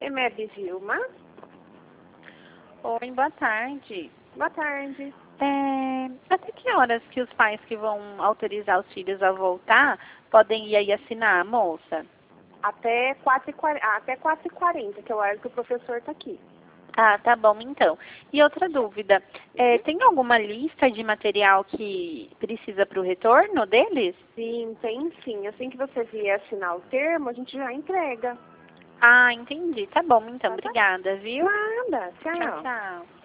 EMEB Vilma. Oi, boa tarde. Boa tarde. Até que horas que os pais que vão autorizar os filhos a voltar podem ir aí assinar, moça? Até 4h40, que é o horário que o professor está aqui. Ah, tá bom então. E outra dúvida, tem alguma lista de material que precisa para o retorno deles? Sim, tem sim. Assim que você vier assinar o termo, a gente já entrega. Ah, entendi. Tá bom então, Tá bom? obrigada, viu? Nada. Tchau, Tchau. tchau.